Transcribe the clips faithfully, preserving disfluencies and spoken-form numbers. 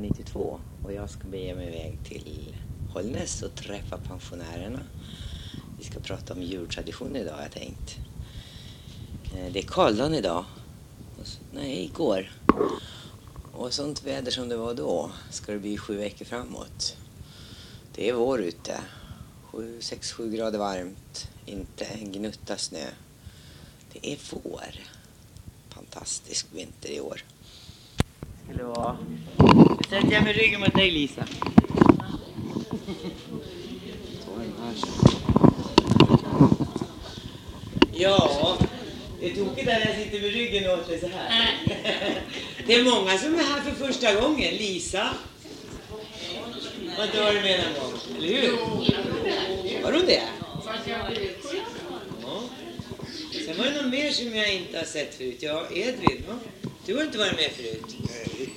nittiotvå och jag ska bege mig iväg till Hållnäs och träffa pensionärerna. Vi ska prata om jultradition idag, har jag tänkt. Det är Karldagen idag. Nej, igår. Och sånt väder som det var då ska det bli sju veckor framåt. Det är vår ute. sex sju grader varmt. Inte en gnutta snö. Det är vår. Fantastisk vinter i år. Skulle vara. Nu sätter jag med ryggen mot dig, Lisa. Ja, det är tokigt när jag sitter med ryggen åt dig så här. Det är många som är här för första gången. Lisa. Vad inte varit med någon gång, eller hur? Var hon det? Ja. Sen var det någon mer som jag inte har sett förut. Ja, Edvin, va? Du har inte varit med förut. Nej.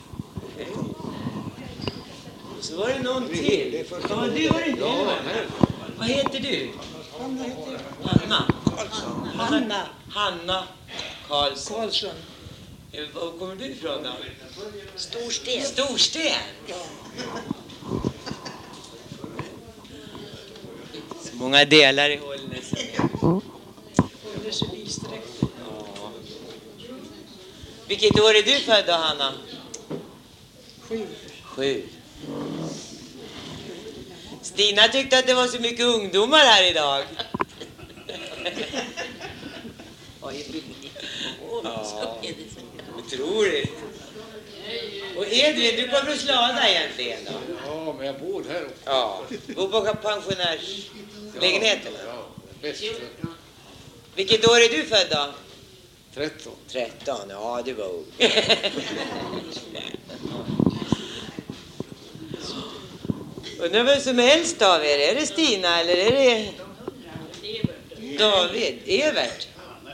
Så var det någon till. Ja, du var inte med. Vad heter du? Hanna heter jag. Hanna. Karlsson. Hanna. Hanna Karlsson. Karlsson. Var kommer du ifrån då? Storsten. Storsten? Ja. Så många delar i Hållnäs. Hållnäs är vidsträckt. Ja. Vilket år är du född då, Hanna? Sju. Sju. Stina tyckte att det var så mycket ungdomar här idag. Ja, otroligt. Och Edvin, du kommer att slada egentligen då? Ja, men jag bor här uppe. Ja, bor på pensionärslägenheten. Ja, bäst. Vilket år är du född då? tretton. tretton, ja du var ung. Undrar vem som helst av er, är det Stina eller är det David? Evert?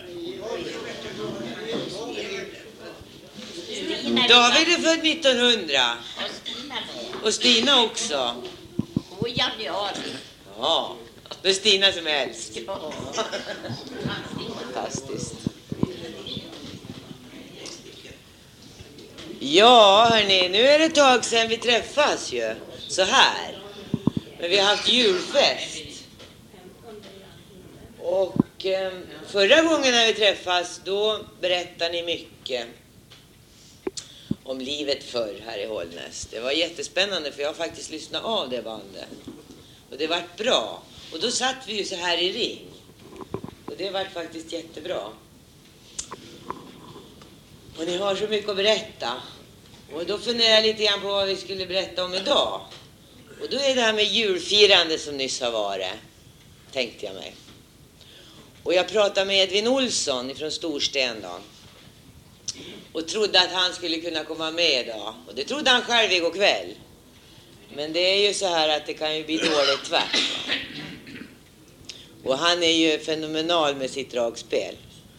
David är född nittonhundra. Och Stina också. Och januari. Ja, det är Stina som är äldst. Fantastiskt. Ja, hörni, nu är det ett tag sedan vi träffas ju. Så här. Men vi har haft julfest. Och eh, förra gången när vi träffas, då berättade ni mycket om livet förr här i Hållnäs. Det var jättespännande för jag har faktiskt lyssnat av det bandet. Och det vart bra. Och då satt vi ju så här i ring. Och det vart faktiskt jättebra. Och ni har så mycket att berätta. Och då funderar jag lite grann på vad vi skulle berätta om idag. Och då är det här med julfirande som nyss har varit. Tänkte jag mig. Och jag pratade med Edvin Olsson från Storsten då. Och trodde att han skulle kunna komma med idag. Och det trodde han själv igår kväll. Men det är ju så här att det kan ju bli dåligt tvärt. Och han är ju fenomenal med sitt dragspel.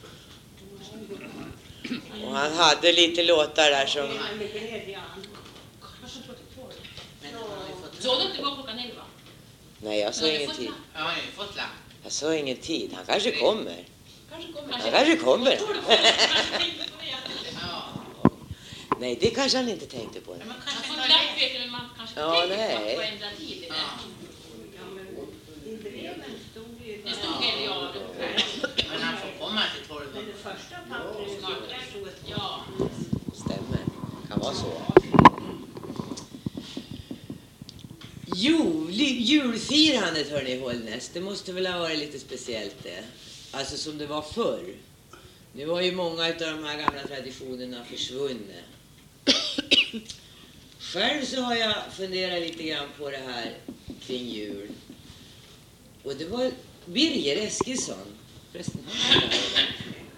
Och han hade lite låtar där som... Så du inte går klockan elva? Nej, jag sa ingen tid. Ja, jag har fått lapp. Jag sa ingen tid. Han kanske kommer. Kanske kommer. Han kanske kommer. Nej, det kanske han inte tänkte på. Man kanske får lapp vet du, men man kanske Ja, tänker nej. på att få ändra tid. Ja. Det stod en ja. Men han får komma till tolv. Men det första pappret snart stod ett ja. Stämmer. Kan vara så. Jo, li- julfirandet hörni i Hållnäs. Det måste väl ha varit lite speciellt det. Alltså som det var förr. Nu har ju många av de här gamla traditionerna försvunnit. Själv så har jag funderat lite grann på det här kring jul. Och det var Birger Eskilsson. Förresten, han var där.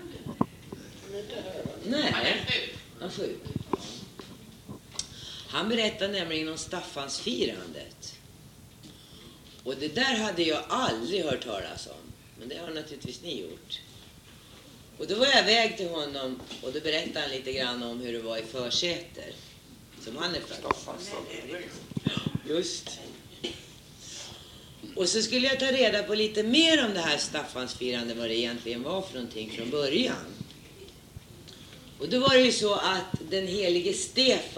Nej, han är sjuk. Han berättade nämligen om Staffansfirandet. Och det där hade jag aldrig hört talas om. Men det har naturligtvis ni gjort. Och då var jag väg till honom och då berättade han lite grann om hur det var i Försäter. Som han är född. Just. Och så skulle jag ta reda på lite mer om det här Staffansfirande, vad det egentligen var för någonting från början. Och då var det ju så att den helige Stefan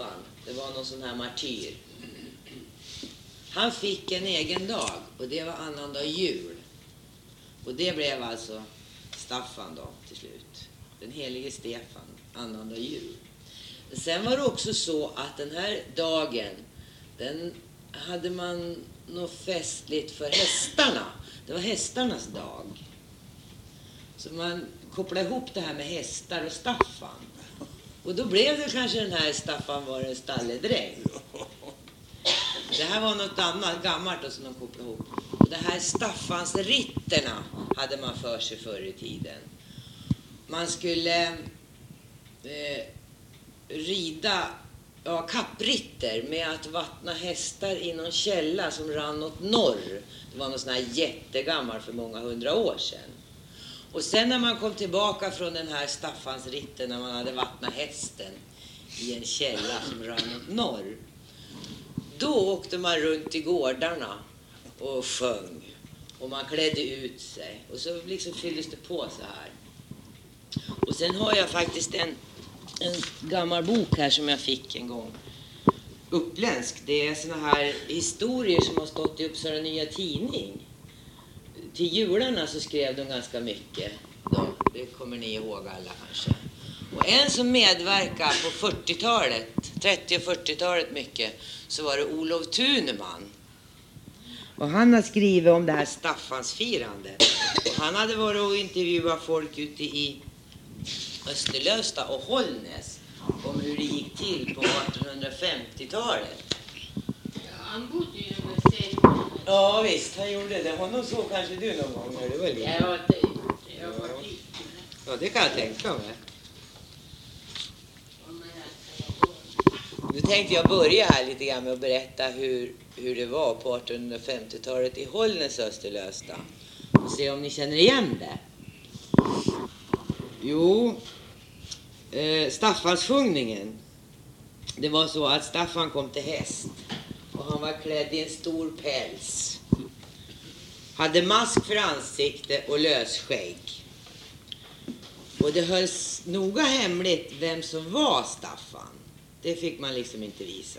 Det var någon sån här martyr. Han fick en egen dag och det var annandag jul. Och det blev alltså Staffan då till slut. Den helige Stefan, annandag jul. Sen var det också så att den här dagen, den hade man något festligt för hästarna. Det var hästarnas dag. Så man kopplade ihop det här med hästar och Staffan. Och då blev det kanske den här Staffan var en stalledräng. Det här var något annat gammalt då, som de kopplade ihop. Och det här Staffans ritterna hade man för sig förr i tiden. Man skulle eh, rida ja, kappritter med att vattna hästar i någon källa som rann åt norr. Det var något sån här jättegammal för många hundra år sedan. Och sen när man kom tillbaka från den här Staffans ritten, när man hade vattnat hästen i en källa som rann åt norr, då åkte man runt i gårdarna och sjöng. Och man klädde ut sig. Och så liksom fylldes det på så här. Och sen har jag faktiskt en, en gammal bok här som jag fick en gång. Uppländsk. Det är såna här historier som har stått i Uppsala Nya Tidning. Till jularna så skrev de ganska mycket. Då. Det kommer ni ihåg alla kanske. Och en som medverkade på fyrtiotalet, trettio- och fyrtiotalet mycket, så var det Olof Thuneman. Och han har skrivit om det här Staffans firande. Och han hade varit och intervjuat folk ute i Österlösta och Hållnäs om hur det gick till på artonhundrafemtiotalet. Ja, han bodde ju med sig. Ja visst, han gjorde det. Honom såg kanske du någon gång när du var liten. Ja, det, jag var dit. Ja, det kan jag tänka mig. Nu tänkte jag börja här lite grann med att berätta hur, hur det var på artonhundrafemtiotalet i Hållnäs Österlösta. Och se om ni känner igen det. Jo, eh, Staffansjungningen. Det var så att Staffan kom till häst. Och han var klädd i en stor päls. Hade mask för ansikte och lösskägg. Och det hölls noga hemligt vem som var Staffan. Det fick man liksom inte visa.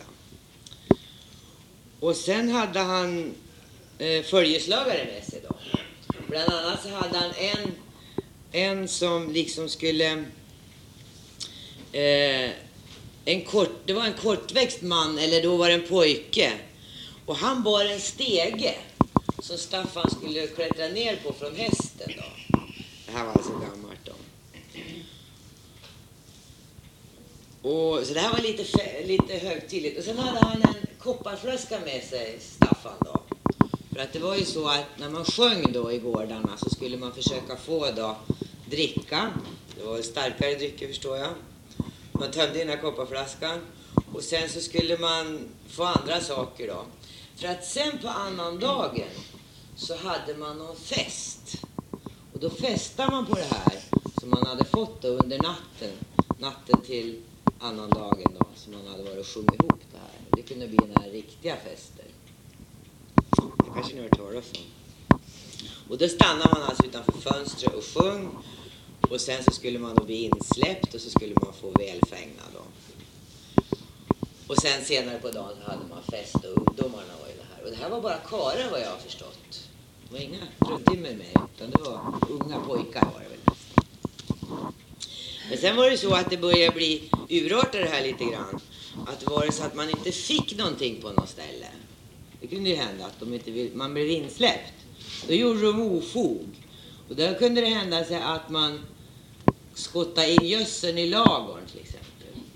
Och sen hade han eh, följeslagare med sig då. Bland annat så hade han en, en som liksom skulle... Eh, en kort, det var en kortväxt man, eller då var det en pojke. Och han bar en stege som Staffan skulle klättra ner på från hästen då. Det här var alltså gammalt då. Och, så det här var lite, lite högtidligt. Och sen hade han en kopparflaska med sig, Staffan då. För att det var ju så att när man sjöng då i gårdarna så skulle man försöka få då dricka. Det var starkare drycker förstår jag. Man tömde in den här kopparflaskan. Och sen så skulle man få andra saker då. För att sen på annan dagen så hade man någon fest. Och då festade man på det här som man hade fått då under natten. Natten till annan dagen då, som man hade varit och sjungit ihop det här. Det kunde bli några riktiga fester. Det kanske ni har hört talas om. Och då stannade man alltså utanför fönstret och sjöng. Och sen så skulle man då bli insläppt och så skulle man få välfängna då. Och sen senare på dagen så hade man fest och ungdomarna var ju det här. Och det här var bara karlar vad jag har förstått. Det var inga fruntimmer med utan det var unga pojkar var det väl nästan. Men sen var det så att det började bli urartat det här lite grann. Att det var så att man inte fick någonting på något ställe. Det kunde ju hända att de inte vill, man blev insläppt. Då gjorde de ofog. Och då kunde det hända sig att man skottade in gödseln i lagorn till exempel.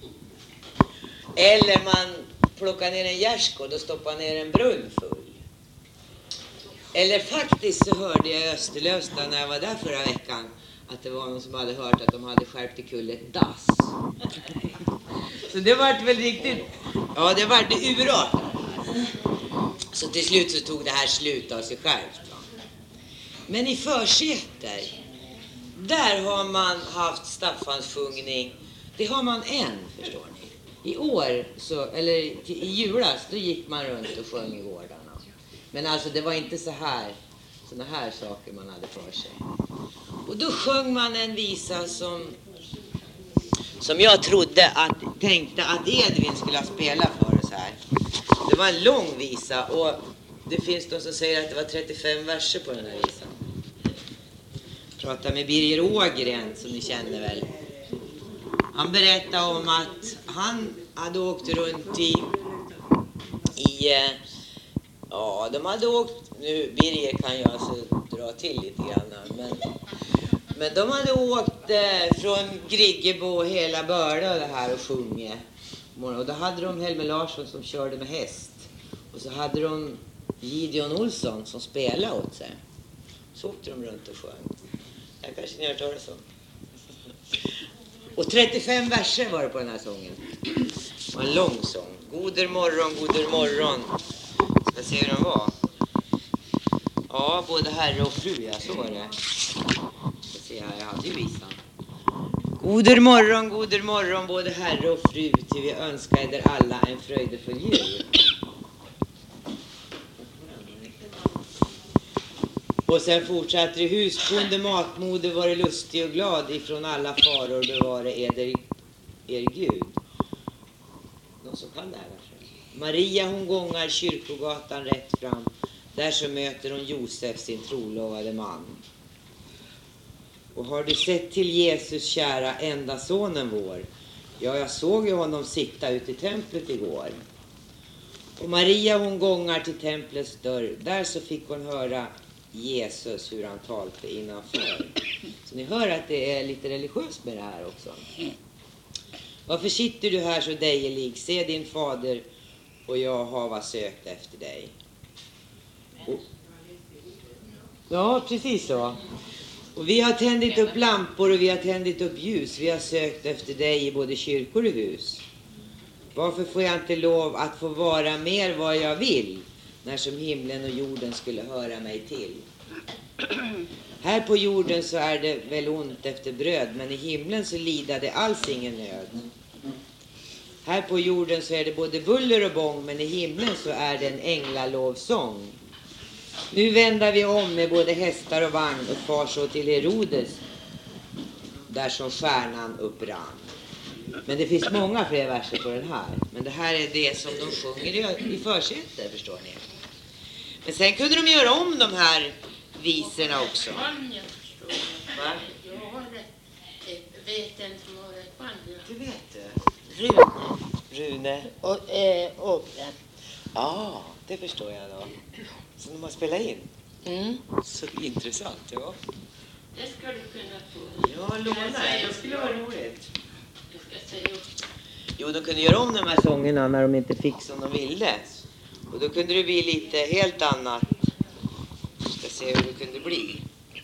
Eller man plockade ner en gärdsgård och stoppade ner en brunn full. Eller faktiskt så hörde jag i Österlösta när jag var där förra veckan att det var någon som hade hört att de hade skärpt i kull ett dass. Så det var väl riktigt, ja det var det urartat. Så till slut så tog det här slut av sig självt. Va? Men i Försäter, där har man haft Staffans sjungning. Det har man än, förstår ni. I år, så, eller i julas, då gick man runt och sjöng i gårdarna. Men alltså det var inte så här, såna här saker man hade för sig. Och då sjöng man en visa som som jag trodde att, tänkte att Edvin skulle ha spelat för oss här. Det var en lång visa och det finns de som säger att det var trettiofem verser på den här visan. Prata med Birger Ågren som ni känner väl. Han berättade om att han hade åkt runt i, i ja, de hade åkt, nu Birger kan jag alltså dra till lite grann, men, men de hade åkt eh, från Griggebo hela Börda och det här och sjunge. Och då hade de Helmer Larsson som körde med häst. Och så hade de Gideon Olsson som spelade åt sig. Så åkte de runt och sjöng. Jag kanske ni har hört talas om. Och trettiofem verser var det på den här sången. Det var en lång sång. Goder morgon, goder morgon. Ska se hur den var. Ja, både herre och fru, ja, så var det. Ska se här, jag hade ju visan. Goder morgon, goder morgon, både herre och fru, till vi önskar er alla en fröjdefull jul. Och sen fortsatte det: husbonde matmoder var det lustig och glad, ifrån alla faror bevare eder er Gud. Någon som kan det här kanske? Maria hon gångar kyrkogatan rätt fram, där så möter hon Josef sin trolovade man. Och har du sett till Jesus kära enda sonen vår? Ja, jag såg ju honom sitta ute i templet igår. Och Maria hon gångar till templets dörr, där så fick hon höra Jesus hur han talte innanför. Så ni hör att det är lite religiöst med det här också. Varför sitter du här så dejelig? Se din fader och jag har sökt efter dig. Och, ja, precis så. Och vi har tändit upp lampor och vi har tändit upp ljus. Vi har sökt efter dig i både kyrkor och hus. Varför får jag inte lov att få vara mer vad jag vill, när som himlen och jorden skulle höra mig till? Här på jorden så är det väl ont efter bröd, men i himlen så lider det alls ingen nöd. Här på jorden så är det både buller och bång, men i himlen så är det en änglalovsång. Nu vänder vi om med både hästar och vagn och far så till Herodes, där som stjärnan upprann. Men det finns många fler verser på den här. Men det här är det som de sjunger i, i försätet, förstår ni. Men sen kunde de göra om de här visorna också. Band jag förstår. Va? Jag har ett, vet en som har ett band. Du vet det. Rune. Rune. Och eh, Ågren. Ja, det förstår jag då. Så de har spelat in. Mm. Så intressant, ja. Det ska du kunna få. Ja, låna. Det skulle vara roligt. Du ska säga upp. Jo, de kunde göra om de här sångerna när de inte fick som de ville. Och då kunde det bli lite helt annat. Vi ska se hur det kunde bli.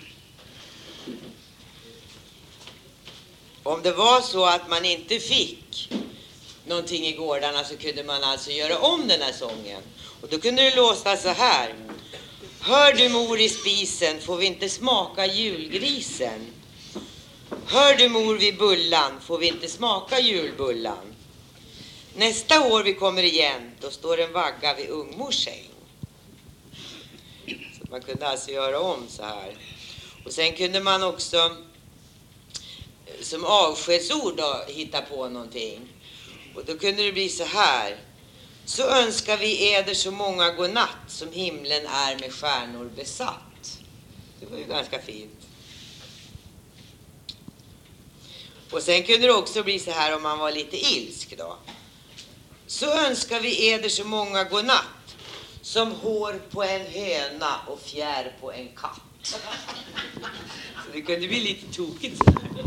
Om det var så att man inte fick någonting i gårdarna så kunde man alltså göra om den här sången. Och då kunde det låta så här. Hör du mor i spisen, får vi inte smaka julgrisen? Hör du mor vid bullan, får vi inte smaka julbullan? Nästa år vi kommer igen, då står en vagga vid ungmors säng. Så man kunde alltså göra om så här. Och sen kunde man också som avskedsord då hitta på någonting. Och då kunde det bli så här. Så önskar vi eder så många godnatt, som himlen är med stjärnor besatt. Det var ju ganska fint. Och sen kunde det också bli så här om man var lite ilsk då. Så önskar vi eder så många godnatt, som hår på en höna och fjär på en katt. Så det kunde bli lite tokigt så här.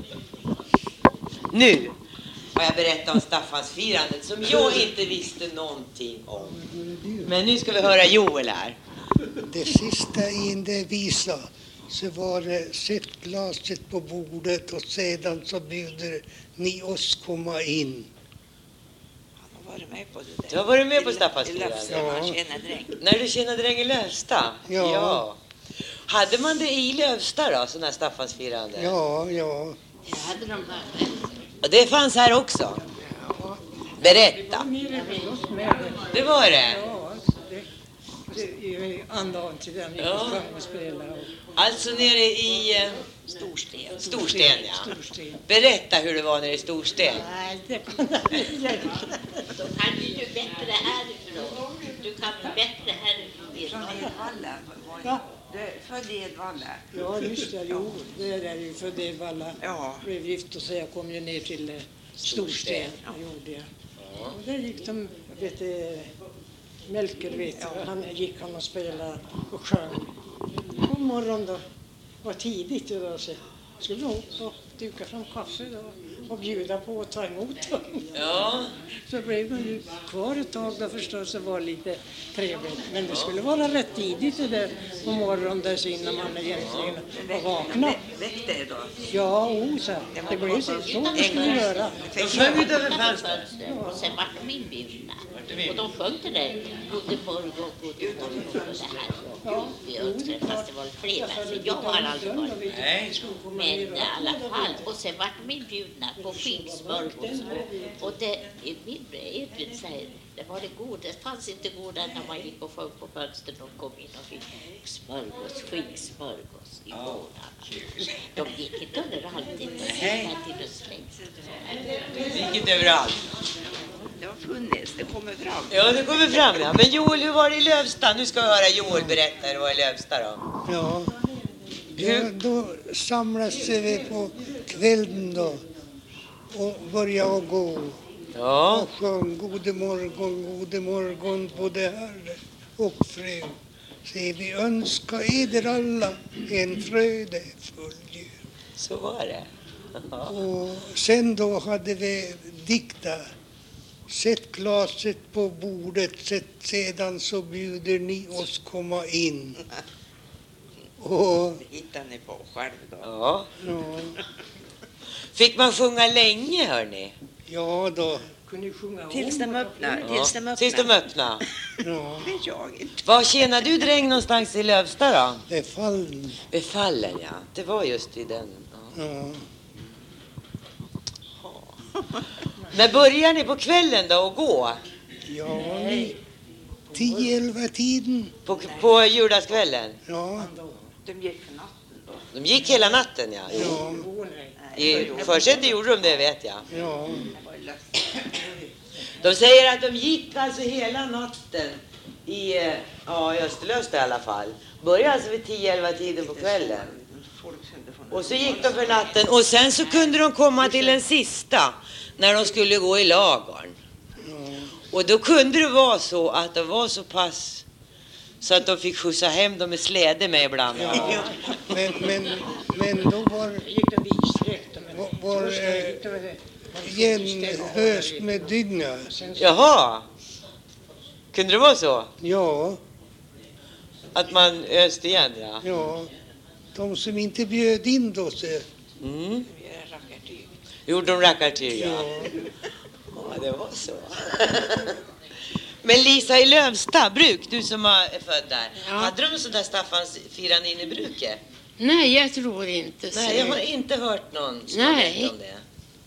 Nu har jag berättat om Staffansfirandet som jag inte visste någonting om. Men nu ska vi höra Joel här. Det sista i en visa så var det sätt glaset på bordet och sedan så bjuder ni oss komma in. Han har varit med på det där. Du har varit med på I Staffansfirandet? Löfsta, man tjänar dräng. När du tjänade dräng i Lövsta? Ja. ja. Hade man det i Lövsta då, sån här Staffansfirande? Ja, ja. Jag hade de här. Och det fanns här också? Berätta. Det var det? Ja, det, det är andan till den vi Ja. får fram och spela. Och Alltså nere i eh, Storsten. Storsten, ja. Storsten. Berätta hur det var nere i Storsten. Nej, det kan jag inte. Då kan ju du bättre härifrån. Du kan bättre härifrån. Edvalla. Ja. Du är född i Edvalla. Ja, just det. Jo, det är ju för det Valla. Ja. Blev gift och så jag kom ju ner till eh, Storsten. Jag gjorde jag. Och där gick de, jag vet eh, Melker vet jag, han gick han och spelade och sjöng. På morgonen då, var tidigt idag så skulle de upp och duka fram kaffe då, och bjuda på att ta emot dem. Ja. Så blev de ju kvar ett tag då förstås, det var lite trevligt. Men det skulle vara rätt tidigt det där på morgonen där så innan man egentligen var vakna. Väckte er då? Ja, o, så det blev så, så det skulle göra. De sjöng ut över fönstret. Och sen vart de inbjudna. Och de sjöng till det. God morgon, god morgon. Och det här. Vi träffas, det var fler. Men jag har aldrig varit. Nej. Men i alla fall. Och sen vart de inbjudna på skinksmörgås. Och det, min Edvin säger, det var det goda. Det fanns inte goda när man gick och sjöng på fönstren och kom in och fick smörgås, skinksmörgås i månaden. De gick inte överallt. Nej. Det Det gick inte överallt. Det har funnits, det kommer fram. Ja, det kommer fram, ja. Men Joel, hur var det i Lövsta? Nu ska vi höra Joel berätta hur det var i Lövsta då. Ja. Ja, då samlas vi på kvällen då och började gå. Ja. Och sjöng gode morgon, gode morgon både herre och fru. Se vi önskar eder alla en frödefull jul. Så var det. Och sen då hade vi dikta. Sätt glaset på bordet, sätt, sedan så bjuder ni oss komma in. Och Det hittar ni på själv då. Ja. ja, Fick man sjunga länge, hörni? ja då, Kunde ju sjunga om. Tills de öppnar. Ja. Tills de öppnar. Tills de öppnar. ja, Det vet jag inte. Var tjänar du dräng någonstans i Lövsta då? det fallen. Befallen, ja. Det var just i den. Ja. Ja. När börjar ni på kvällen då att gå? Ja, vid tio, elva tiden. På, på judagskvällen? Ja, De gick för natten då. De gick hela natten, ja. Jo. ja, Oh, nej. I försätet gjorde de det, vet jag. ja, Det var ju löst. De säger att de gick alltså hela natten i, eh, ja, i Österlösta i alla fall. Började alltså vid tio elva tiden på kvällen. Folk kände från Och så gick de för natten och sen så kunde de komma till en sista när de skulle gå i lagorn. ja. Och då kunde det vara så att de var så pass så att de fick skjutsa hem dem med släde med ibland. Ja. Men, men, men då var Gick det vidsträckt. Var- var, eh, genhöst med dynga. Jaha. Kunde det vara så? Ja, Att man öste igen, ja. ja. De som inte bjöd in då så. Mm. Vi är rackartyg. Gjorde de rackartyg, ja. Ja, Ja, det var så. Men Lisa i Lövsta bruk, du som är född där. Ja. Hade de sådär Staffans firande inne i bruket? Nej, jag tror inte så. Nej, jag har inte hört någon som Nej. har berättat om det.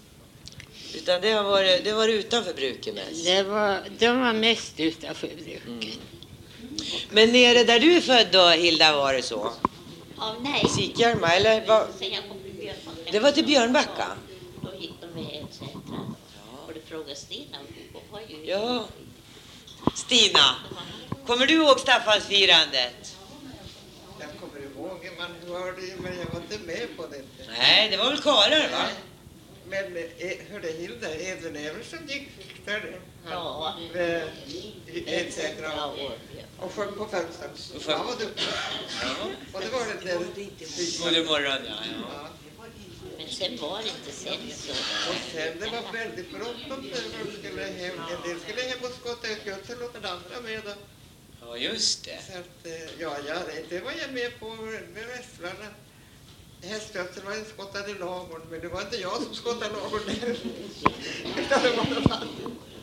Utan det har varit, det var utanför bruket mest. Det var, de var mest utanför bruket. Mm. Men nere där du är född då, Hilda, var det så? Ja, nej. Sikjarma, eller vad? Sen jag kom till Björnbacka. Det var till Björnbacka? Då gick de med et cetera. Och det frågade Stina. Hon var ju... Ja. Stina, kommer du ihåg Staffans firandet? Jag kommer ihåg, man hörde ju, men jag var inte med på det. Nej, det var väl karlar, va? Men eh, hörde Hilda, Edvin Eversen gick där. Ja. Med et cetera. Ja, och- Och sjöng på fönstret. Och sjöng. Han var duktig. Och det var det där. God morgon, ja. ja. Ja. Men sen var det inte sen så. Och sen det var väldigt bråttom när de skulle hem. En del skulle hem och skotta ut gödsel och den andra med. Då. Ja, just det. Så att, eh, ja, ja, det var jag med på med wrestlarna. Hästgödsel var skottad i lagorn, men det var inte jag som skottade lagorn där. Utan det var någon annan.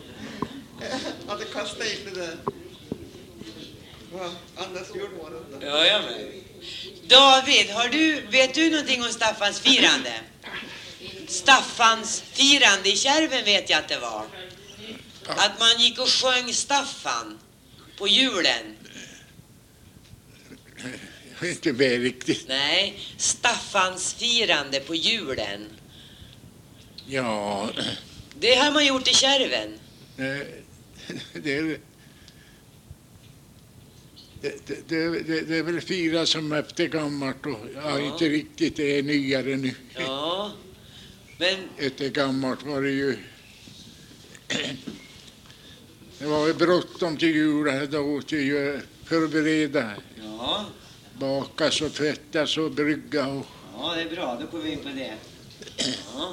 Jag hade kastat in det där. Vad Anders gjorde var det. Ja, jag med. David, har du, vet du någonting om Staffans firande? Staffans firande i Kärven vet jag att det var. Att man gick och sjöng Staffan på julen. inte med riktigt. Nej, Staffansfirande på julen. Ja, Det har man gjort i Kärven. det, det, är, det, det, det, det är väl fyra som efter gammalt och ja, Ja. inte riktigt, det är nyare nu. Ja, men Efter gammalt var det ju... Det var ju bråttom till julen, då åt vi ju förbereda, ja, bakas och tvättas och brygga och... ja, det är bra. Då går vi in på det. Ja.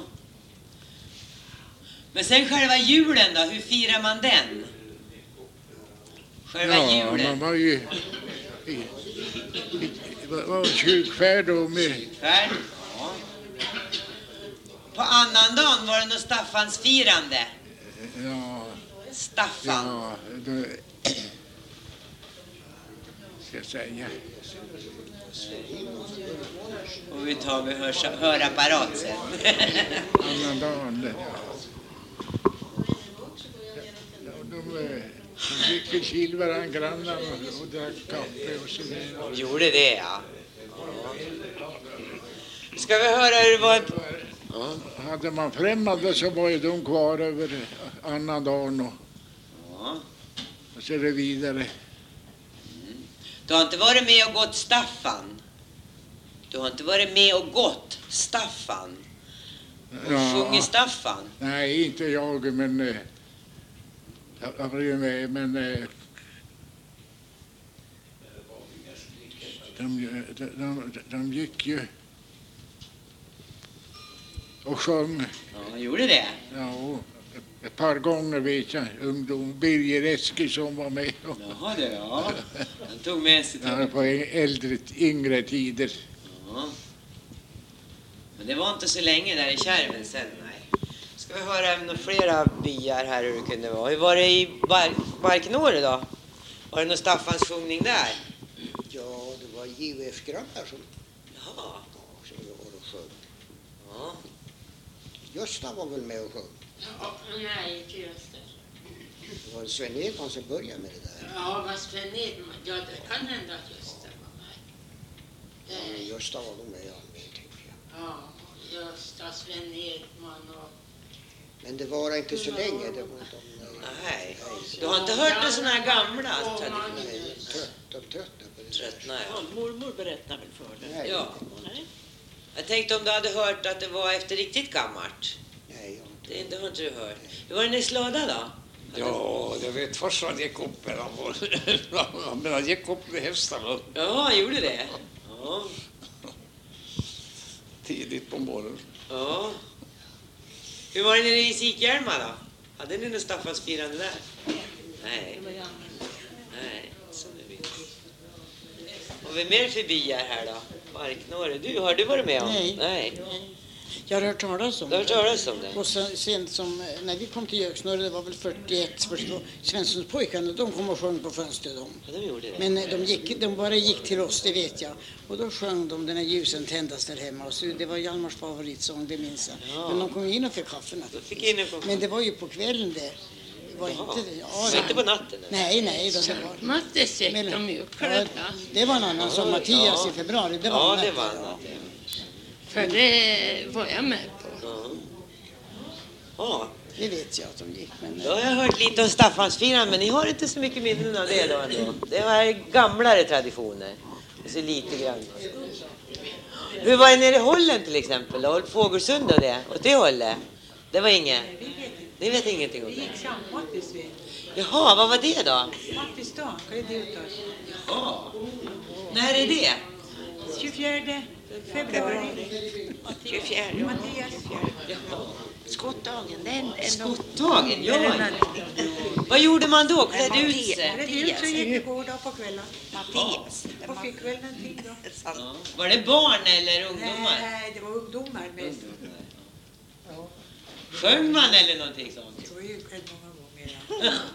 Men sen själva julen då, hur firar man den? Själva Ja, julen. man var ju... i- i- Var var kyrkfärd och med... Färd. Ja. På annandagen var det något Staffansfirande. Ja, Staffan. ja, då... Ska jag säga... Och vi tar med hörs, hörapparat sen. Annan dagen där, ja. Ja, de, eh, de gick till Kilvaran, grannar och, och drack kaffe och så vidare. De gjorde det, ja. Ska vi höra hur det var? Ja. Hade man främmande så var ju de kvar över annan dagen och, Ja. och så är det vidare. Du har inte varit med och gått Staffan? Du har inte varit med och gått Staffan? Och Ja. sjungit Staffan? Nej, inte jag, men eh, jag var ju med, men eh, de, de, de, de gick ju och sjöng. Ja, han gjorde det. Ja, och ett par gånger vet jag, ungdom, Birger Eskilsson var med. Och, Jaha, det, ja. Han tog med sig till... ja, på äldre, yngre tider. Ja. Men det var inte så länge där i Kärven sen, nej. Ska vi höra några flera byar här hur det kunde vara. Hur var det i Bar- Barknåre då? Var det någon Staffans sjungning där? Ja, det var J O F-grannar som, Jaha. ja, som var och sjöng. Ja. Gösta var väl med och sjöng. Ja, nej, inte just det. Det var Sven Edman som började med det där. Ja, vad Sven Edman, ja det kan hända att just det var med. Ja, men Eh, Gösta var nog med allmänt, tycker jag. Ja, just det, Sven Edman och... Men det var inte så länge. Det var de, Nej. Du har inte hört en sån här gamla tradition? nej, trött, de tröttnade på det. Tröttna, ja. Ja, mormor berättade väl för dig. Nej, Ja. Nej. Jag tänkte om du hade hört att det var efter riktigt gammalt. nej, jag Det, det har inte du hört. Hur var det ni slada då? Ja, jag vet farsan gick upp med han, men han gick upp med hästarna Ja, han gjorde det. Ja. tidigt på morgonen. Ja. Hur var det nere i Sikhjälma då? Hade ni någon Staffansfirande där? Nej. Nej, så nu vet jag. Och vi mer för byar här då? Barknåre. Du, har du varit med om? Nej. Nej. Jag har hört talas om Du har hört talas om det? Och sen, sen som, eh, när vi kom till Göksnörre, det var väl fyrtioett, fyrtiotvå, Svenssons pojkarna, de kom och sjöng på fönstret de. Ja, de gjorde det. Men eh, de, gick, de bara gick till oss, det vet jag. Och då sjöng de den här ljusen tändas där hemma. Och så, det var Hjalmars favoritsång, det minns jag. Ja. Men de kom in och fick kaffe Då naturligtvis. fick in en kopp. Men det var ju på kvällen det. Det var Jaha. inte... Ja, Så inte på natten? eller? Nej, nej. Då, det var, Mattesäck Men- och ja, mjukare. det var en annan som Ja, Mattias ja. i februari. Det var Ja, en det natt, var ja. annat. Ja. För det var jag med på. Ja. Ja, Det vet jag att de gick. Men, då har jag hört lite om Staffansfiran, men ni har inte så mycket minnen av det då ändå. Det var gamlare traditioner. Och så lite grann. Hur var det nere i Holland till exempel? Då? Fågelsund och det? Åt det hållet? Det var inget? Ni vet ingenting om det? gick sammattis vi. Jaha, vad var det då? Mattisdagen klädde ut oss. Jaha. När är det? tjugofjärde februari. tjugofjärde. Mattias. Jaha. Skottdagen. Den är Skottdagen, ja. Vad gjorde man då? Klädde ut sig? Klädde ut sig gick det går då på kvällen. Mattias. På kvällen tid då. Ja. Var det barn eller ungdomar? Nej, det var ungdomar mest. Sjöng man eller någonting sånt? Det var ju själv många gånger. Ja.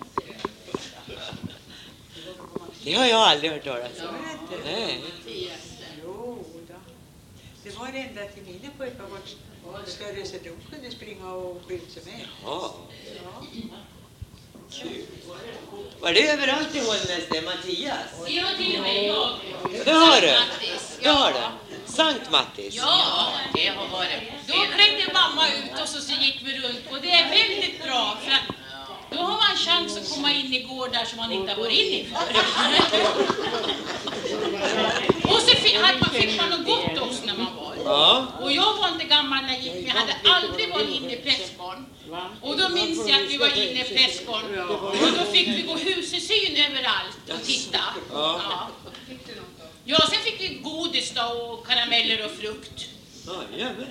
Det har jag aldrig hört talas om. Nej. Jo då. Det var det enda till mina pojkar var större så de kunde springa och skilja sig med. Ja, Ja. kul. Var det överallt i Hållnäs det, Mattias? Det var till och med jag. Det har du. Mattis. Det har du. Sankt Mattis. Ja, det har varit. Då klängde mamma ut och så, så gick vi runt. Och det är väldigt bra för att då har man chans att komma in i gårdar som man inte har varit in i förr. Och så fick, hade man, fick man något gott också när man var. Ja. Och jag var inte gammal när jag gick, men jag hade aldrig varit inne i Prästgården. Och då minns jag att vi var inne i Prästgården. Och då fick vi gå husesyn överallt och titta. Ja. Ja. Ja, sen fick vi godis då och karameller och frukt. Ja, jävlar.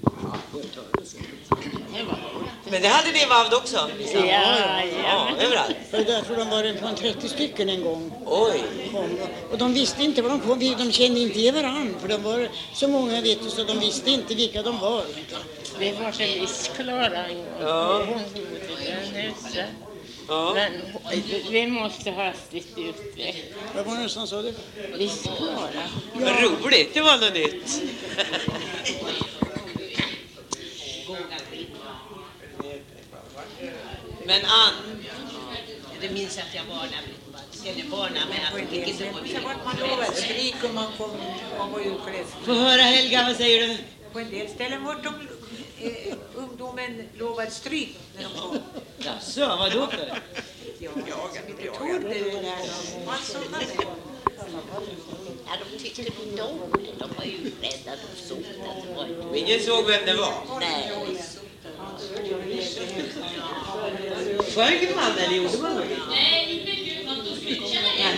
Men det hade ni Vavd också? Ja, Ja, överallt. Det är därför de var en trettio stycken en gång. Oj. Kom. Och de visste inte vad de kom. De kände inte igen varandra. För de var så många vet du, så de visste inte vilka de var. Det var så Viss-Klara en gång. Ja. Hon bodde där nere. Ja. Men vi måste hastigt utväg. Var var någonstans sa du? Viss-Klara. Vad roligt, det var något nytt. Men Ann, Det minns att jag var där, eller barna, men jag fick inte gå vidare. Man lovade stryk om man kom och var julklädd. få höra Helga, vad säger du? På en del ställen var de, eh, ungdomen lovad stryk när de kom. Jaså, vad då för? Ja, vi trodde det där. Man sådana där. Ja, de tyckte nog inte om det. De var ju rädda. De såg att det var... Och ingen såg vem det var? Nej. Sjöng man eller gjorde man det? Nej, inte gud, man då skulle känna igen.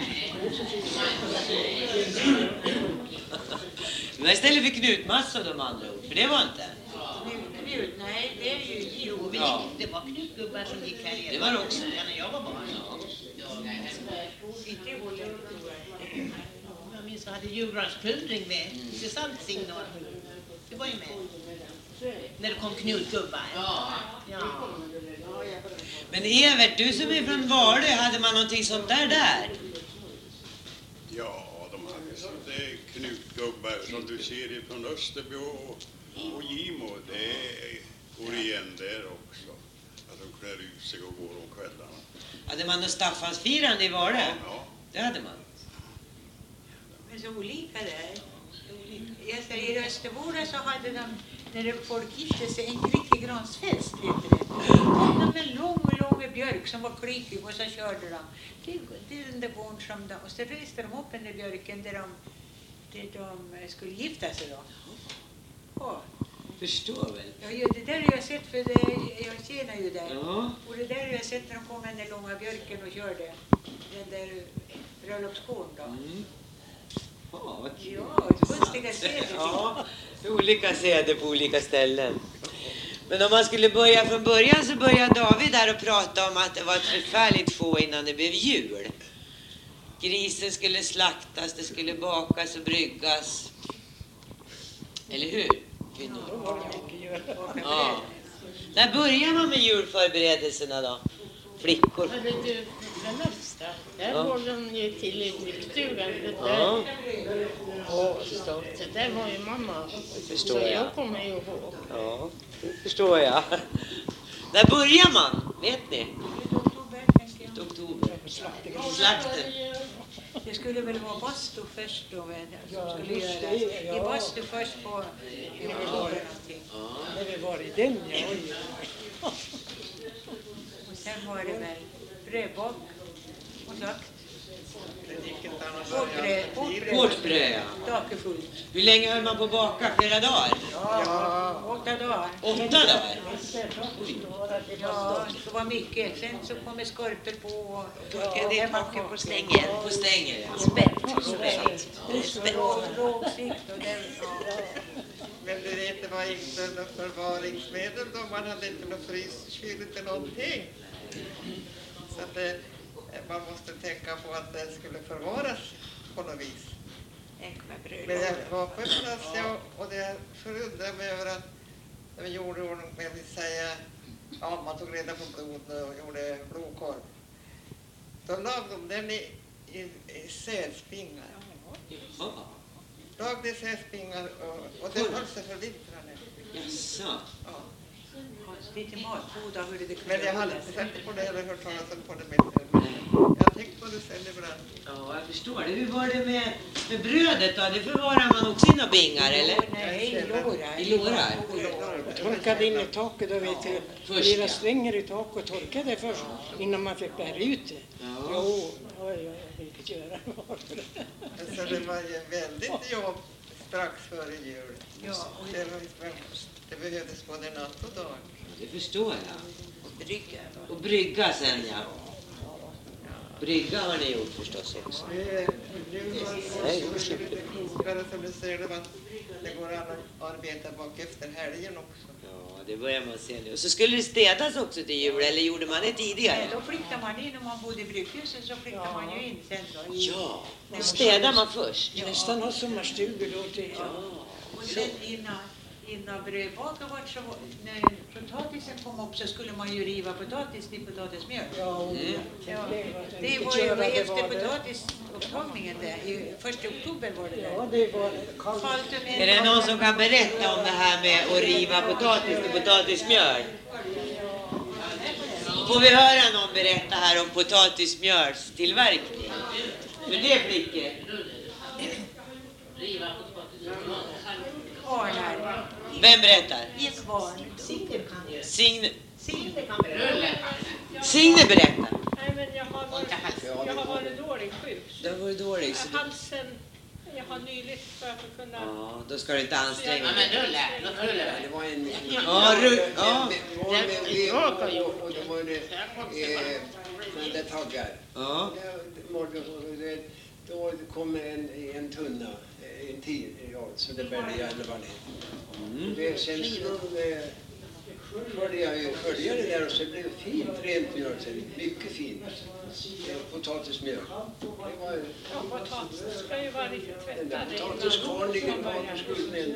Det var istället för knutmassor de andra ord, för det var inte. Knut, nej, det är ju jo, vi, Ja. det var knutgubbar som gick här Det var det också. när jag var barn. Ja. Inte i vår lilla. Jag minns att vi hade julgransplundring med intressant signal. Det var ju med. När det kom knutgubbar. Ja. Ja. Men Evert, du som är från Varde, hade man någonting sånt där där? Ja, de hade sånt där knutgubbar som du ser från Österby och, och Gimo. Det går igen där också. Att de klär ut sig och går om kvällarna. Hade man något Staffansfirande i Varde? Ja. Det hade man. Men så olika där. Jag säger, i Östervårda så hade de, när folk gifte sig, en krickegransfest heter det. Och de en lång, lång björk som var klickig och så körde de till, till den där gården som de, och så reste de upp den där björken där de, där de skulle gifta sig då. Ja. Förstår väl. Ja, ju, det där har jag sett, för det, jag tjänar ju där. Ja. Och det där har jag sett när de kom med den där långa björken och körde den där bröllopsgården då. Mm. Ja, vad kul. Ja, konstiga seder. Ja, olika seder på olika ställen. Men om man skulle börja från början så började David där och prata om att det var ett förfärligt få innan det blev jul. Grisen skulle slaktas, det skulle bakas och bryggas. Eller hur? Ja. När börjar man med julförberedelserna då? Flickor. Hörde du, Melösta, där Ja. håller de ju till i nyckstugan. Ja. Och så, så där var ju mamma. Förstår så jag. jag kommer ju ihåg. Ja, det förstår jag. När börjar man? Vet ni? Oktober. Slakten. Det skulle väl vara bastu först då, men, som skulle göras. I bastu först på i oktober någonting. När vi var i den, ja. Och sen var det väl brödbak och slakt. Hårt bröd, ja. Dakefullt. Hur länge höll man på att baka? Flera dagar? Ja, åtta dagar. Åtta dagar? Ja, det var mycket. Sen så kommer skorpor på och Ja, det är bakom på stänger. På stänger, ja. Spänt. Spänt. Spänt. låg sikt och det, ja. Men du vet, det var inte något förvaringsmedel då. Man hade inte något fryskyl, inte någonting. Så att det, man måste tänka på att det skulle förvaras på något vis. Men jag var på Östasiat och det förundrade mig över att när vi gjorde ordning med, vi säga, ja, man tog reda på blod och gjorde blodkorv. Då lag de den i, i, i sälspingar. Lag det sälspingar och, och det höll sig för vintrarna. Jaså? Ja. Lite matfoda, hur det kunde Men jag hade hållas. inte sett på det eller hört talas om på det. Men jag tänkt på det sen ibland. Ja, jag förstår det. Hur var det med, med brödet då? Det förvarar man också i några bingar, eller? Nej, i lårar. I lårar? Torkade in i taket, då vet du. Först, Lilla ja. stänger i taket och torkade först innan man fick bära ut det. Ja. Jo, oj, oj, vilket göra. Så det var ju väldigt jobb strax före jul. Ja. Det, var, det behövdes både natt och dag. Det förstår jag. Brygga. Och brygga sen, ja. Brygga har ni gjort förstås också. Det, det var så som du ser, det, var, det går alla arbeta bak efter helgen också. Ja, det börjar man se nu. Så skulle det städas också till jul, eller gjorde man det tidigare? Då flyttar man in, om man bodde i Brygghuset så flyttar Ja. man ju in sen då. Ja, då städar man först. Nästan har sommarstugor då till. Ja. Och sen innan, innan brödbaken var så, när potatisen kom upp så skulle man ju riva potatis till potatismjöl. Ja, Mm. Ja, det det var var ju det efter var det. potatisupptagningen där, i första oktober var det Ja, där. det var kallt. Kallt och Är det någon som kan berätta om det här med att riva potatis till potatismjöl? Får vi höra någon berätta här om potatismjölstillverkning? Hur det flickor? Kvarnar. Vem berättar? I ett kvarn. Signe, Signe kan berätta. Signe berättar. Nej, men jag har varit, jag har varit dåligt sjuk. Det har varit dåligt. Så... Halsen, jag har nyligt för att kunna... Ja, då ska du inte anstränga Ja, dig. men rulla, låt rulla. Det var en... Ja, ru- ja. Det var med vi och, och det var det, eh, med taggar. Ja. Det- Då kom en, en tunna, en tid, ja, så det började jag eller vad det. Det sen så eh, förde jag ju förde det där och så blev det fint rent mjöl sen, mycket fint. Eh, Potatismjöl. Det var Ja, potatis ska ju vara lite den där tvättad. potatiskvarningen var på skulden.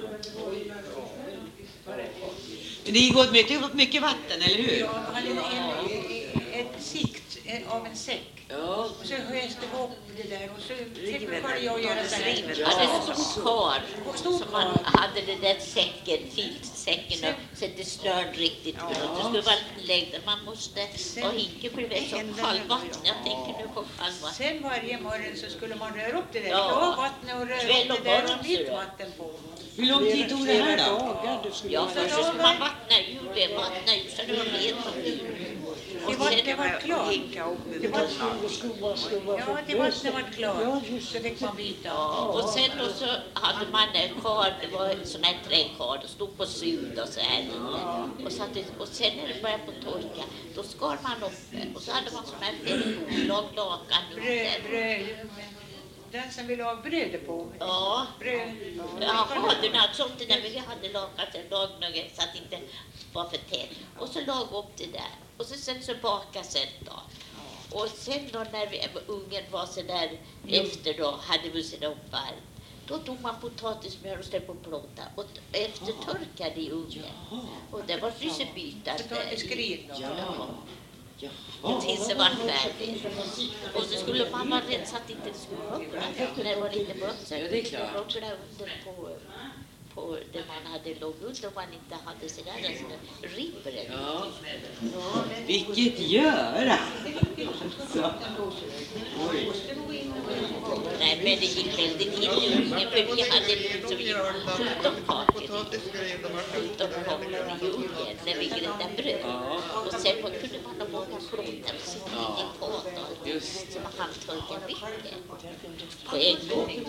Men det gick åt mycket, åt mycket vatten, eller hur? Jag hade en, en, en sikt en- av en säck. Ja. Och så höjste vi upp det där och så försökte jag göra så här. Ja, det stod kvar. Så man hade det där säcken, filtsäcken och sätter snörd riktigt bra. Det skulle vara längre. Man måste ha hinken för det är som kallvatten. Jag tänker nu på kallvatten. Sen varje morgon så skulle man röra upp det där. Ja. Ja. Vattnet och röra Kväll upp och det där morgon, och ser nytt du. vatten på. Hur lång tid tog det här då? Dagar, det skulle Ja, vara- först så skulle man vattna ur det, vattna ur så det var rent och ur. Det var, det var klart. Det var skulle skruva, skruva Ja, det vattnet var klart. Så fick man byta. Ja, och sen då så hade man en kar, det var en sån här trädkar, det stod på sud och så här lite. Och, satte, och sen när det började på torka, då skar man upp det. Och så hade man sån här lag lakan Bröd, under. bröd. Den som vill ha bröd på. Ja. Bröd. Jaha, du hade sånt där, men vi hade lagat en lagnugge så att det inte var för tätt. Och så lag upp det där. Och så sen så baka sen då. Och sen då när vi, ungen var så där efter då, hade vi sina uppvärmt. Då tog man potatismjöl och ställde på plåta och eftertorkade i ugnen. Och det var frysebytande. Potatisgryn. Ja. Tills det var färdigt. Och så skulle man vara rädd så att inte det skulle bubbla. När det var lite blött så Ja, det är klart. bubbla under på, på det man hade låg under om man inte hade sådär alltså, ribber. Ja. Vilket göra! Så. Oj. Nej, men det gick väldigt illa i ungen för vi hade liksom sjutton kakor. sjutton kakor i ungen när vi gräddade bröd. Ja. Och sen kunde man ha många plåtar och sitta Ja. i pot och Just. så man hann torka mycket på en gång.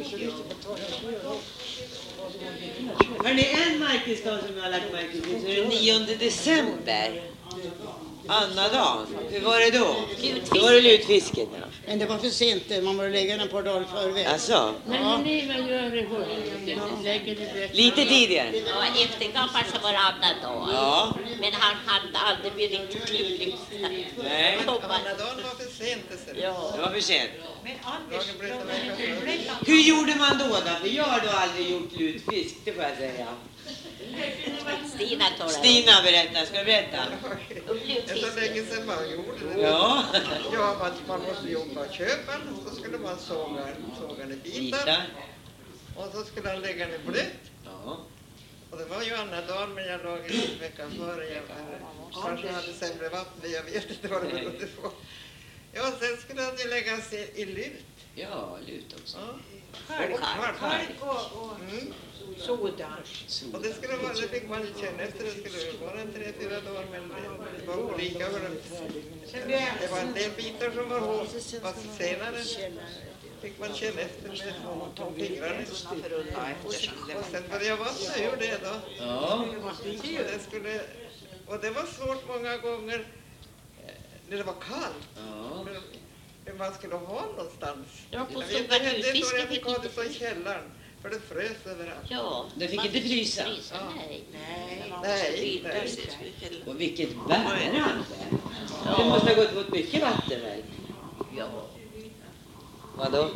Hörrni, en märkesdag som jag har lagt märke till så är det nionde december. Annadagen. Hur var det då? Då var det lutfisken. Ja. Men det var för sent, man var lägga den på dagar förväg. Alltså, Men Ja. ni vad gör det för? Lägger ni bröd? lite tidigare. Ja, efter gammal så var det annan dag. Ja. Men han hade aldrig blivit riktigt lycklig. Nej. Annadagen var för sent. Det ser. Ja. Det var för sent. Men Anders, jag Hur gjorde man då då? För jag har då aldrig gjort lutfisk, det får jag säga. Stina talar. Stina berättar, ska du berätta? Det är så länge sedan man gjorde det. Ja. Ja, man, man måste jobba och köpa den och så skulle man såga, såga den i bitar. Bitar. Och så skulle han lägga den i blöt. Ja. Och det var ju annandagen, men jag lagade en vecka före. Jag kanske hade sämre vatten, jag vet inte vad det berodde på. Ja, sen skulle han ju läggas i, i lut. Ja, lut också. Ja. Kalk, Och kalk, kalk. kalk och, och Mm. soda. Och det, skulle vara, det fick man ju känna efter. Det skulle vara en tre, fyra dagar, men det, det var olika. För det, det var en del bitar som var hårt, fast senare fick man känna efter med de fingrarna. Och sen började jag vattna ur det då. Ja. Och det, skulle, och det var svårt många gånger när det var kallt. Ja. Hur man skulle ha någonstans. Ja, på Jag vet stora inte, det hände lutfiskar så jag fick fick ha det inte så i frysa. källaren. För det frös överallt. Ja, Det fick man inte frysa. frysa. Nej. Nej, man Nej, måste byta nej. sig. Och vilket värme han det. Det måste ha gått åt mycket vatten väl? Ja. Vadå?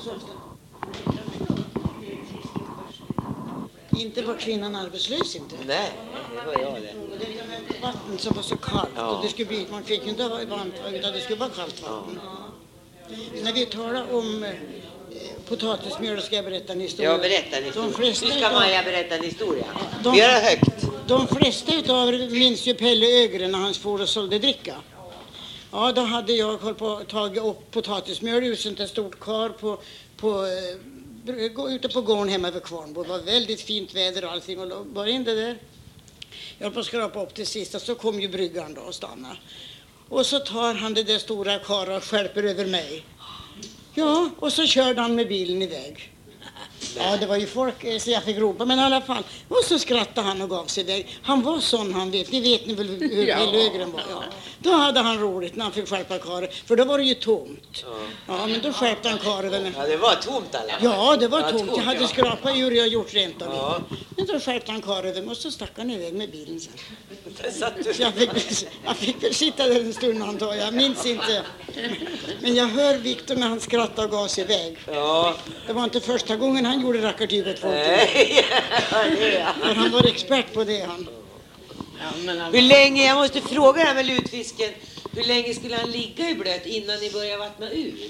Inte var kvinnan arbetslös inte. Nej, det var jag det. Och det var vatten som var så kallt. Ja. Och det skulle bli, man fick ju inte ha varmt utan det skulle vara kallt vatten. När vi talar om eh, potatismjöl ska jag berätta en historia. Jag berättar en De historia. flesta Nu ska utav- Maja berätta en historia. De- Vi gör det högt. De flesta utav er minns ju Pelle Ögren när han for och sålde dricka. Ja, då hade jag hållit på att tagit upp potatismjöl ur sånt ett stort kar på, på, eh, br- gå- ute på gården hemma vid Kvarnbo. Det var väldigt fint väder och allting och då var in det där. Jag höll på att skrapa upp till sista så kom ju bryggaren då och stannade. Och så tar han det där stora karet och skärper över mig. Ja, och så körde han med bilen iväg. Ja, det var ju folk eh, så jag fick ropa, men i alla fall. Och så skrattade han och gav sig iväg. Han var sån han vet, ni vet ni väl hur Ja. Pelle Ögren var. Ja. Då hade han roligt när han fick skärpa karet, för då var det ju tomt. Ja. Ja, men då skärpte han karet. väl. Ja, det var tomt alla. Ja, det var Ja, tomt. Jag hade ja. skrapat ur och jag gjort rent av Ja. det. Men då skärpte han karet och så stack han iväg med bilen sen. Där satt du. Så jag fick, jag fick väl sitta där en stund antar jag, jag minns inte. Men jag hör Viktor när han skrattade och gav sig iväg. Ja. Det var inte första gången han gjorde rackartyg åt folk. Nej. Ja, det är För han var expert på det han. Hur länge, jag måste fråga det här med lutfisken. Hur länge skulle han ligga i blöt innan ni började vattna ur?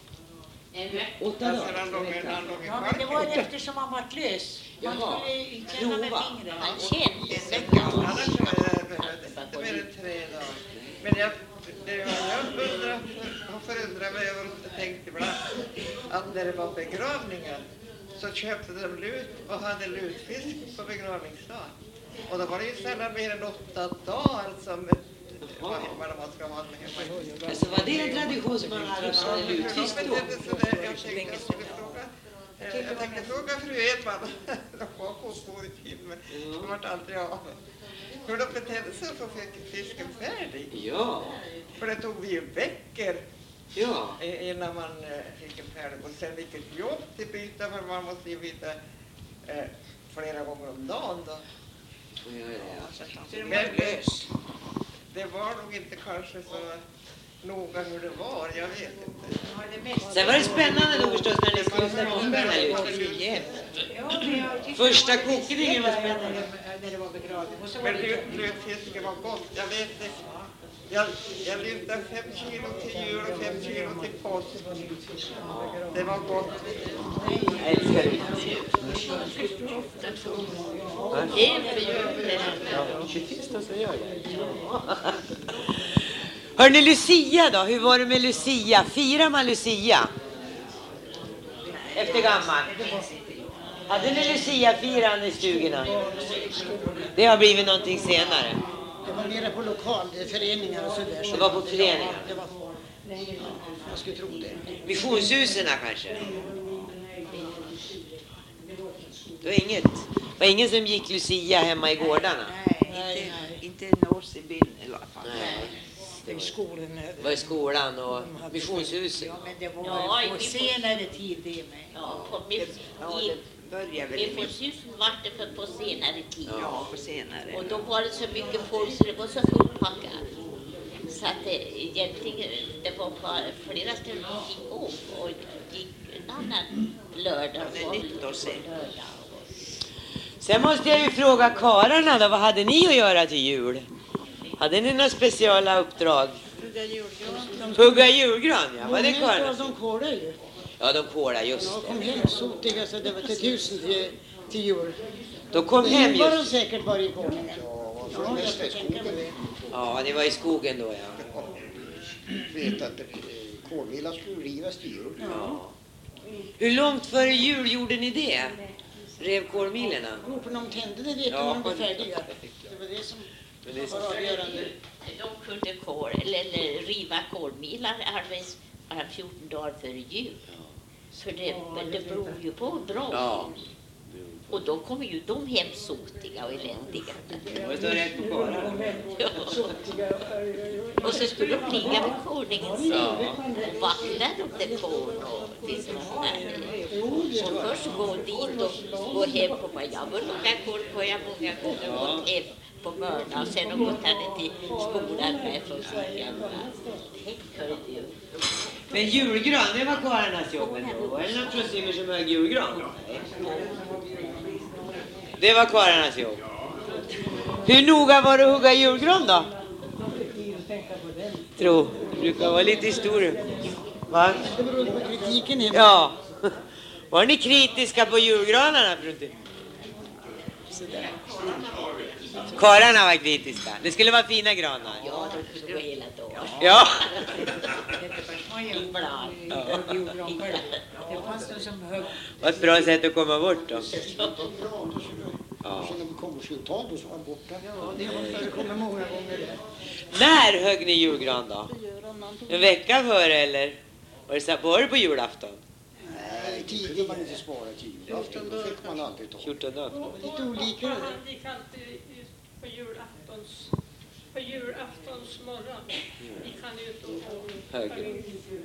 Åtta Alltså, dagar? han låg, han låg i Ja, men det var eftersom han var lös. Man Jaha. skulle känna med Prova. fingret. Han kände En sig vecka, annars behövdes inte mer än tre dagar. Men jag, det var, jag undrar, har förundrat mig över och tänkt ibland att när det var begravningar så köpte de lut och hade lutfisk på begravningsdagen. Och då var det ju sällan mer än åtta dagar som vad vad man ska ha med hemma. Alltså var det en tradition som man hade som en lutfisk då? Jag tänkte jag skulle fråga Eh, Jag tänkte fråga fru Edman, de var på i filmen, de vart aldrig av. Hur de betedde sig för att få fisken färdig. Ja. För det tog ju veckor Ja. eh, innan man eh, fick en färdig. Och sen vilket jobb till byta, för man måste ju byta eh, flera gånger om dagen då. Ja, ja, ja. Men eh, det var nog inte kanske så noga hur det var, jag vet inte. Sen var det spännande nog förstås när ni skulle ställa om den här lutfisken. Första kokningen var spännande. När det var begravning. Och så var Men det lut- lutfisken var gott, jag vet det. Jag, jag lyfte fem kilo till jul och fem kilo till påsk. Det var gott. Jag älskar det. Det finns de som gör det. Hörrni, Lucia då? Hur var det med Lucia? Firar man Lucia? Efter gammal. Hade ni Lucia-firande i stugorna? Det har blivit någonting senare. Det var nere på lokalföreningar och sådär. Det var på föreningar. Det var på, jag skulle tro det. Missionshusen kanske? Det var inget. Det var ingen som gick Lucia hemma i gårdarna? Nej, inte, inte nås i bilden i alla fall. Nej. Det var i skolan. Det var i skolan och missionshuset. Ja, men det var Ja, på i- senare tid det med. Ja, på miss, Ja, i, det började väl i med. Missionshuset var det för på senare tid. Ja, på senare. Och då var det så mycket folk så det var så fullpackat. Så att det egentligen, det var bara flera ställen som gick upp och gick en annan lördag. Det är nytt att se. Lördag. Sen måste jag ju fråga karlarna då, vad hade ni att göra till jul? Hade ni några speciella uppdrag? Hugga julgran, ja. Var det Många av karlarna? dem kolade ju. Ja, de kolade just Ja, kom det. hem sotiga så det var till tusen till, till jul. De kom hem Nu var de just. säkert bara i konungen. Ja, jag ska tänka mig det. Ja, ni var i skogen då, ja. vet att eh, kolmilan skulle rivas till jul. Ja. Hur långt före jul gjorde ni det? Rev kolmilorna? Gropen de tände, det vet Ja, de var färdiga. Det var det som Men det är så- var avgörande. De kunde kol, eller, eller riva kolmilar alldeles bara fjorton dagar före jul. För det, men det beror ju på bra. Ja. Och då kommer ju de hem sotiga och eländiga. Vad står rätt på karlarna? Ja. Och så skulle de ligga vid konungens säng och vattna dem till kon och det som var där. Och först gå dit och gå hem på vad jag var några kol på jag många gånger och gått hem på morgonen och sen har gått henne till skolan med för sig gamla. Tänk hör du. Men julgran, det var karlarnas jobb ändå. Var det någon frösimmer som högg julgran? Det var karlarnas jobb. Hur noga var det att hugga julgran då? Tro, det brukar vara lite historia. Va? Det beror på kritiken. Ja. Var ni kritiska på julgranarna? Karlarna var kritiska. Det skulle vara fina granar. Ja, de kunde gå hela dagen. Ja. Ibland. Det fanns de som högg. Vad ett bra sätt att komma bort då. Ja. Sen när vi kommer till tal då så var han borta. Ja, det har förekommit många gånger det. När högg ni julgran då? En vecka före eller? Var det, så, var det på julafton? Nej, tidigt man inte spara till julafton. Då fick man alltid ta. fjorton dagar. Lite olika. Han gick alltid ut på julaftons, på julaftons morgon. Gick han ut och... och Höger.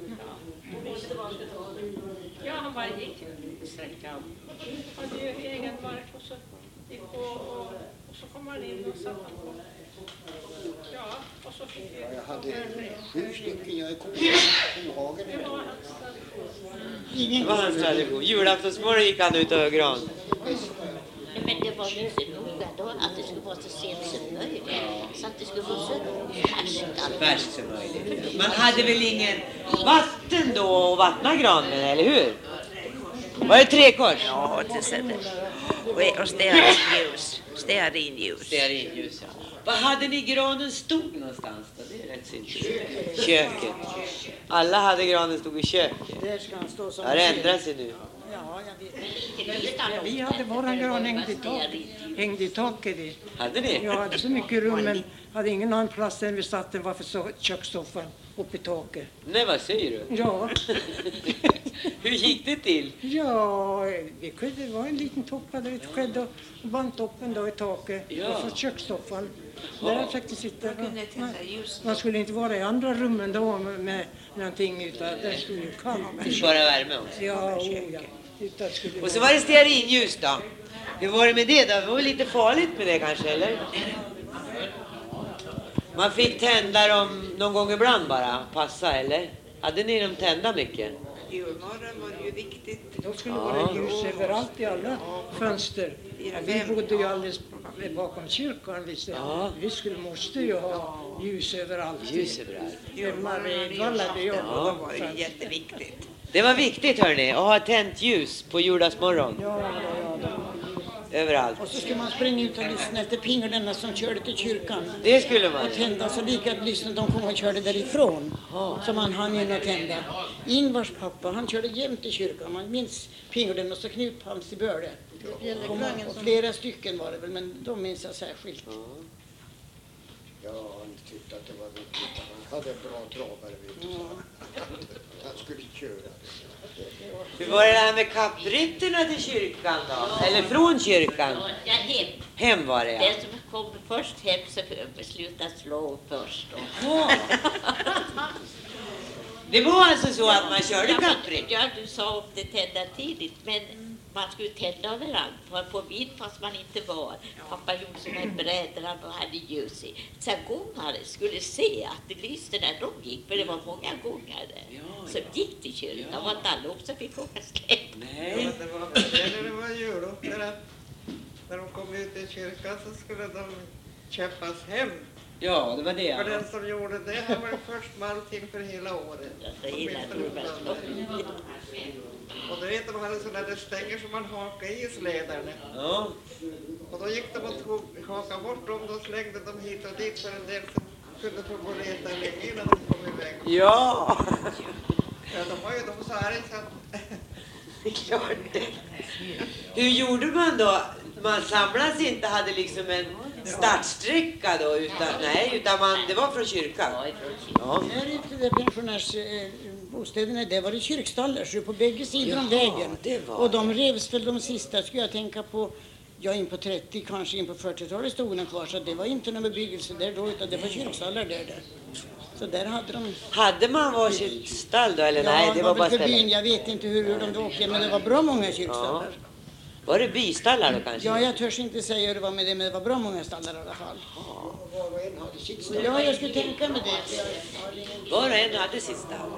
Ja, han bara gick sträckan. Han hade ju egen mark och så gick och, och, och så kom han in och satt han på. Ja, och så fick vi... Jag hade sju stycken, jag är kohagen. Det var hans Det var hans tradition. Julaftonsmorgon gick han ut och högg gran. Men det var ju så noga då att det skulle vara så sent som möjligt. Så att det skulle vara så färskt. Färskt som möjligt. Man hade väl ingen vatten då och vattna granen, eller hur? Var det trekors? Ja, det sättet. Och, och stearinljus. Stearinljus. Stearinljus, ja. Var hade ni granen stod någonstans då? Det är rätt synd. Köket. Alla hade granen stod i köket. Där ska han stå som Det har ändrat sig nu. Ja, jag vet. Vi hade våran gran hängd i taket. Hängde i taket. i. Hade ni? Jag hade så mycket rum men hade ingen annan plats än vi satt den varför så kökssoffan uppe i taket. Nej, vad säger du? Ja. Hur gick det till? Ja, vi kunde, det var en liten topp hade vi skedde och bandtoppen då i taket. Ja. Och så kökssoffan. Ja. Där fick det sitta. Man kunde tända ljus. Man skulle inte vara i andra rummen då med, med någonting utan där stod ju kallt. Bara värme också. Ja, oh, ja. Utan skulle Och så var det stearinljus då. Hur var det med det då? Det var väl lite farligt med det kanske, eller? Man fick tända dem någon gång ibland bara, passa, eller? Hade ni dem tända mycket? Julmorgon var det ju viktigt. Då skulle Ja. det vara ljus överallt i alla fönster. Ja, vi bodde ju alldeles bakom kyrkan. Vi, Ja. vi skulle, måste ju ha ljus överallt. Ljus överallt. Hemma vid Vallade jag. Ja, var det jätteviktigt. Det var viktigt, hörni, att ha tänt ljus på juldagsmorgon. Ja, ja, ja, ja. Överallt. Och så ska man springa ut och lyssna efter pingorna som körde till kyrkan. Det skulle man. Och tända så lika att lyssna, de kom och körde därifrån. Så man hann in och tända. Ingvars pappa, han körde jämt till kyrkan. Man minns pingorna och så Knut Pams i Börde. Och, och flera stycken var det väl, men de minns jag särskilt. Ja, han tyckte att det var viktigt. Han hade en bra travare, vet du. Han skulle köra. Hur var det här med kapprytterna till kyrkan då? Eller från kyrkan? Ja, hem. Hem var det, ja. Den som kom först hem så beslutade slå först. Ja. Det var alltså så att man körde Ja, men- kapprytt? Ja, du sa upp det tända tidigt, men man skulle tända överallt. För på vid fast man inte var. Pappa gjorde som en brädran och hade ljus i. Så gångare skulle se att det lyste när de gick, för det var många gångare som gick till kyrkan. Det var inte alla också fick åka släp. Nej. Det var när det var julotter att när de kom ut i kyrkan så skulle de kämpas hem. Ja, det var det. För den som gjorde det, han var först med allting för hela året. Det gillar du väl. Och du vet, de hade sådana där stänger som man hakade i slädarna. Ja. Och då gick de och tog, hakade bort dem, då slängde de hit och dit för en del som kunde få gå och leta länge innan de kom iväg. Ja. Ja, de var ju de så här så att... Det är klart det. Hur gjorde man då? Man samlades inte, hade liksom en startsträcka då, utan, nej, utan man, det var från kyrkan. Ja. Här ute där pensionärsbostäderna, det var det kyrkstallar, så på bägge sidor om vägen. Det var och de revs väl de sista, skulle jag tänka på, ja, in på trettio, kanske in på fyrtiotalet stod den kvar, så det var inte någon bebyggelse där då, utan det var kyrkstallar där. där. Så där hade de... Hade man varsitt stall då, eller ja, nej? Det var, var bara för ställen. byn, jag vet inte hur, hur de åkte, men det var bra många kyrkstallar. Ja. Var det bystallar då kanske? Ja, jag törs inte säga hur det var med det, men det var bra många stallar i alla fall. Ja. Var och en hade sitt stall. Ja, jag skulle tänka mig det. Var och en hade sitt stall.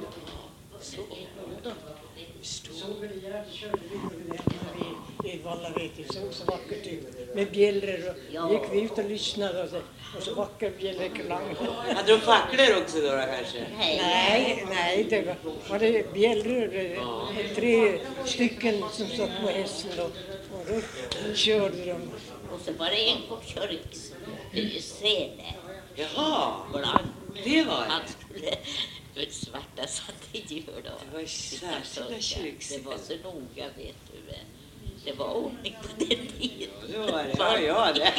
I Valla vet det såg så vackert ut med bjällror och gick vi ut och lyssnade och så, och så vacker bjällreklang. Hade de facklor också då, då kanske? Nej, nej, det var, var det bjällror, ja. tre stycken som satt på hästen och, och då körde de. Och så var det en på kyrks scenen. Jaha, Bland. det var det. Han skulle med svarta satirhjul då. Det var särskilda kyrkscener. Det var så noga, vet du. Det var ordning på den tiden. Det var det, ja, ja det.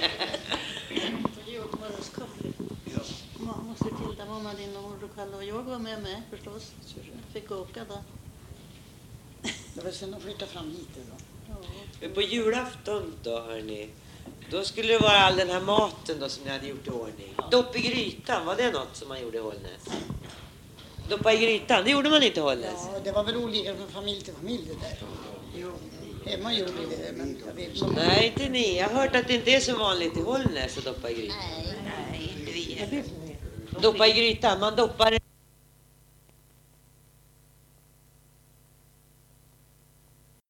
Man måste till där mamma din och morbror Kalle och jag var med med förstås. Fick åka då. Det var sen de flyttade fram hit då. Men på julafton då, hörni, då skulle det vara all den här maten då som ni hade gjort i ordning. Dopp i grytan, var det något som man gjorde i Hållnäs? Doppa i grytan, det gjorde man inte i Hållnäs. Ja, det var väl olika från familj till familj det där. Jo. Hemma gjorde vi det, men jag vet inte. Nej, inte ni. Jag har hört att det inte är så vanligt i Hållnäs att doppa i grytan. Nej, nej, inte vi. Doppa i grytan, man doppar